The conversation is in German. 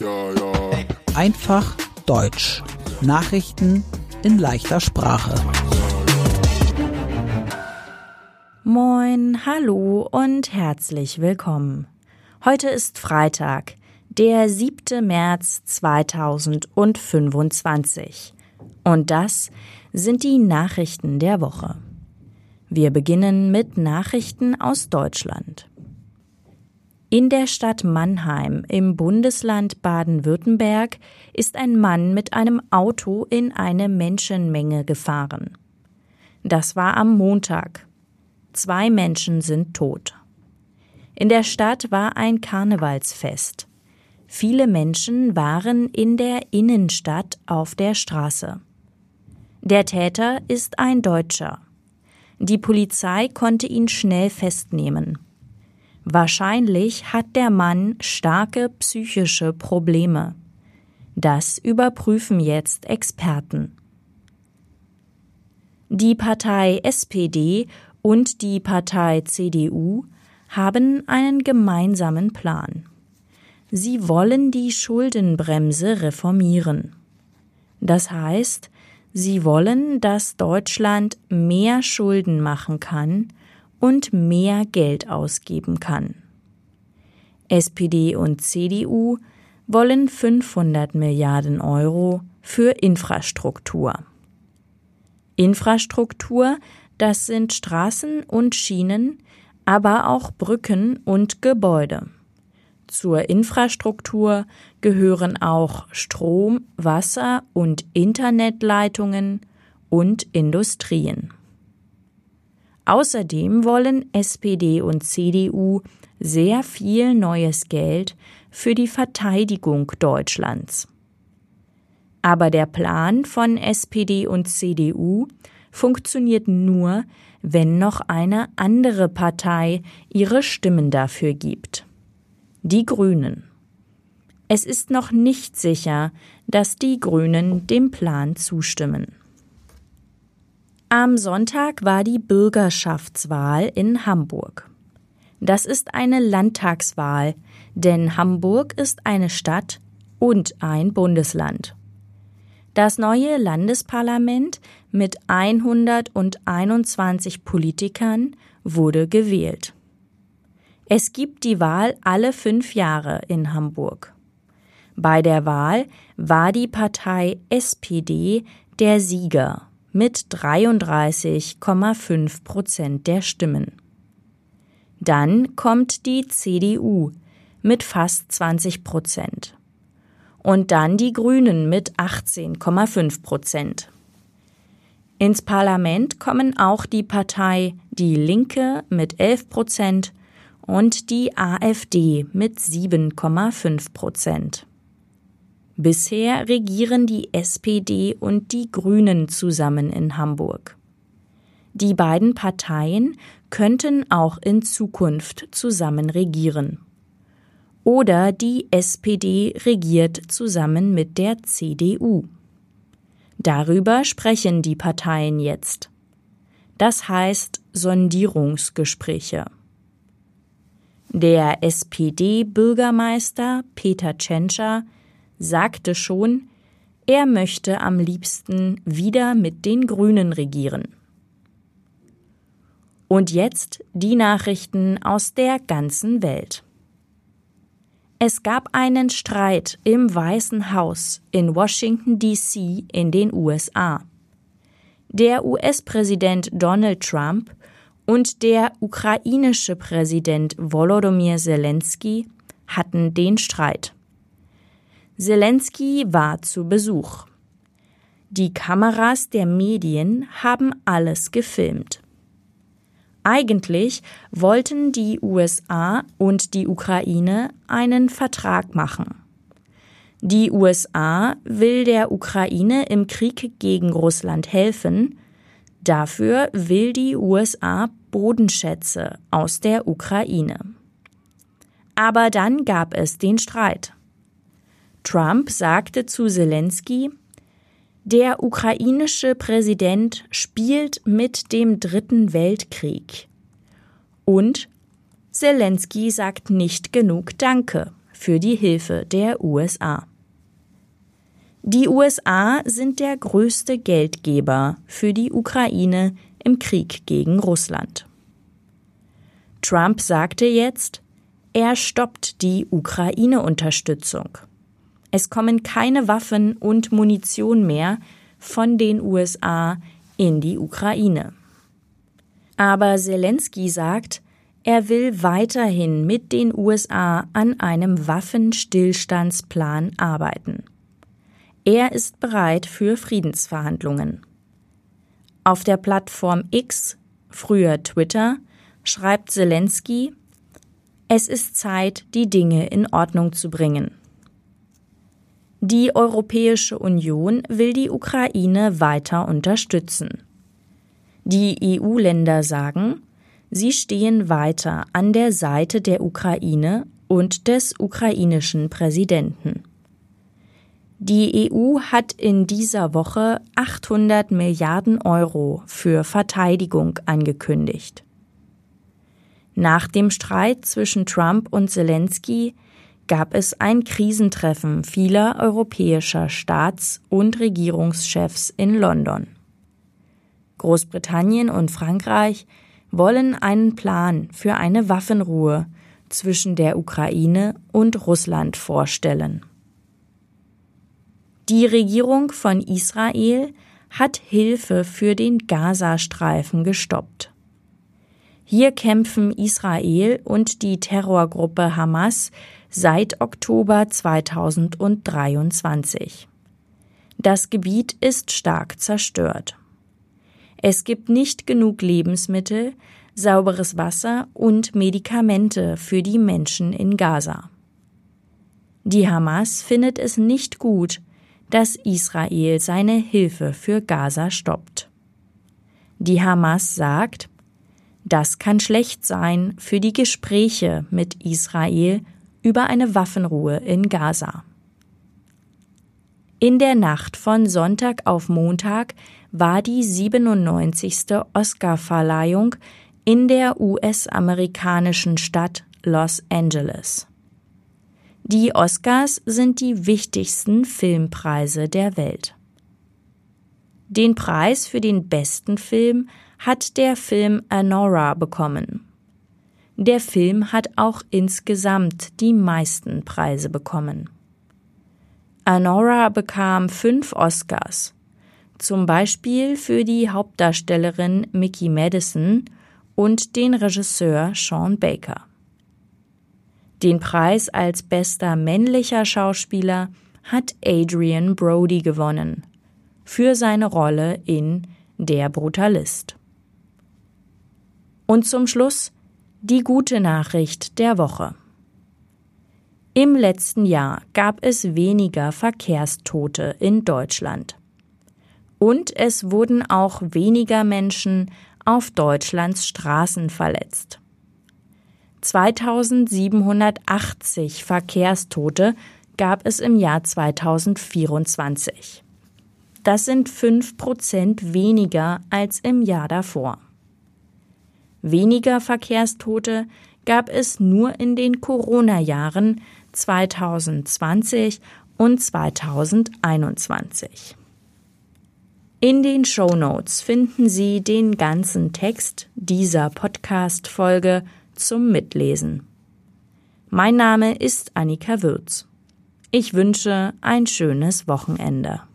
Einfach Deutsch. Nachrichten in leichter Sprache. Moin, hallo und herzlich willkommen. Heute ist Freitag, der 7. März 2025. Und das sind die Nachrichten der Woche. Wir beginnen mit Nachrichten aus Deutschland. In der Stadt Mannheim im Bundesland Baden-Württemberg ist ein Mann mit einem Auto in eine Menschenmenge gefahren. Das war am Montag. 2 Menschen sind tot. In der Stadt war ein Karnevalsfest. Viele Menschen waren in der Innenstadt auf der Straße. Der Täter ist ein Deutscher. Die Polizei konnte ihn schnell festnehmen. Wahrscheinlich hat der Mann starke psychische Probleme. Das überprüfen jetzt Experten. Die Partei SPD und die Partei CDU haben einen gemeinsamen Plan. Sie wollen die Schuldenbremse reformieren. Das heißt, sie wollen, dass Deutschland mehr Schulden machen kann und mehr Geld ausgeben kann. SPD und CDU wollen 500 Milliarden Euro für Infrastruktur. Infrastruktur, das sind Straßen und Schienen, aber auch Brücken und Gebäude. Zur Infrastruktur gehören auch Strom, Wasser und Internetleitungen und Industrien. Außerdem wollen SPD und CDU sehr viel neues Geld für die Verteidigung Deutschlands. Aber der Plan von SPD und CDU funktioniert nur, wenn noch eine andere Partei ihre Stimmen dafür gibt. Die Grünen. Es ist noch nicht sicher, dass die Grünen dem Plan zustimmen. Am Sonntag war die Bürgerschaftswahl in Hamburg. Das ist eine Landtagswahl, denn Hamburg ist eine Stadt und ein Bundesland. Das neue Landesparlament mit 121 Politikern wurde gewählt. Es gibt die Wahl alle 5 Jahre in Hamburg. Bei der Wahl war die Partei SPD der Sieger mit 33,5% der Stimmen. Dann kommt die CDU mit fast 20%. Und dann die Grünen mit 18,5%. Ins Parlament kommen auch die Partei Die Linke mit 11% und die AfD mit 7,5%. Bisher regieren die SPD und die Grünen zusammen in Hamburg. Die beiden Parteien könnten auch in Zukunft zusammen regieren. Oder die SPD regiert zusammen mit der CDU. Darüber sprechen die Parteien jetzt. Das heißt Sondierungsgespräche. Der SPD-Bürgermeister Peter Tschentscher sagte schon, er möchte am liebsten wieder mit den Grünen regieren. Und jetzt die Nachrichten aus der ganzen Welt. Es gab einen Streit im Weißen Haus in Washington, D.C. in den USA. Der US-Präsident Donald Trump und der ukrainische Präsident Volodymyr Zelensky hatten den Streit. Zelensky war zu Besuch. Die Kameras der Medien haben alles gefilmt. Eigentlich wollten die USA und die Ukraine einen Vertrag machen. Die USA will der Ukraine im Krieg gegen Russland helfen. Dafür will die USA Bodenschätze aus der Ukraine. Aber dann gab es den Streit. Trump sagte zu Zelensky, der ukrainische Präsident spielt mit dem Dritten Weltkrieg. Und Zelensky sagt nicht genug Danke für die Hilfe der USA. Die USA sind der größte Geldgeber für die Ukraine im Krieg gegen Russland. Trump sagte jetzt, er stoppt die Ukraine-Unterstützung. Es kommen keine Waffen und Munition mehr von den USA in die Ukraine. Aber Selenskyj sagt, er will weiterhin mit den USA an einem Waffenstillstandsplan arbeiten. Er ist bereit für Friedensverhandlungen. Auf der Plattform X, früher Twitter, schreibt Selenskyj, es ist Zeit, die Dinge in Ordnung zu bringen. Die Europäische Union will die Ukraine weiter unterstützen. Die EU-Länder sagen, sie stehen weiter an der Seite der Ukraine und des ukrainischen Präsidenten. Die EU hat in dieser Woche 800 Milliarden Euro für Verteidigung angekündigt. Nach dem Streit zwischen Trump und Selenskyj gab es ein Krisentreffen vieler europäischer Staats- und Regierungschefs in London. Großbritannien und Frankreich wollen einen Plan für eine Waffenruhe zwischen der Ukraine und Russland vorstellen. Die Regierung von Israel hat Hilfe für den Gazastreifen gestoppt. Hier kämpfen Israel und die Terrorgruppe Hamas seit Oktober 2023. Das Gebiet ist stark zerstört. Es gibt nicht genug Lebensmittel, sauberes Wasser und Medikamente für die Menschen in Gaza. Die Hamas findet es nicht gut, dass Israel seine Hilfe für Gaza stoppt. Die Hamas sagt, das kann schlecht sein für die Gespräche mit Israel über eine Waffenruhe in Gaza. In der Nacht von Sonntag auf Montag war die 97. Oscarverleihung in der US-amerikanischen Stadt Los Angeles. Die Oscars sind die wichtigsten Filmpreise der Welt. Den Preis für den besten Film hat der Film Anora bekommen. Der Film hat auch insgesamt die meisten Preise bekommen. Anora bekam 5 Oscars, zum Beispiel für die Hauptdarstellerin Mickey Madison und den Regisseur Sean Baker. Den Preis als bester männlicher Schauspieler hat Adrien Brody gewonnen, für seine Rolle in Der Brutalist. Und zum Schluss die gute Nachricht der Woche. Im letzten Jahr gab es weniger Verkehrstote in Deutschland. Und es wurden auch weniger Menschen auf Deutschlands Straßen verletzt. 2780 Verkehrstote gab es im Jahr 2024. Das sind 5% weniger als im Jahr davor. Weniger Verkehrstote gab es nur in den Corona-Jahren 2020 und 2021. In den Shownotes finden Sie den ganzen Text dieser Podcast-Folge zum Mitlesen. Mein Name ist Annika Würz. Ich wünsche ein schönes Wochenende.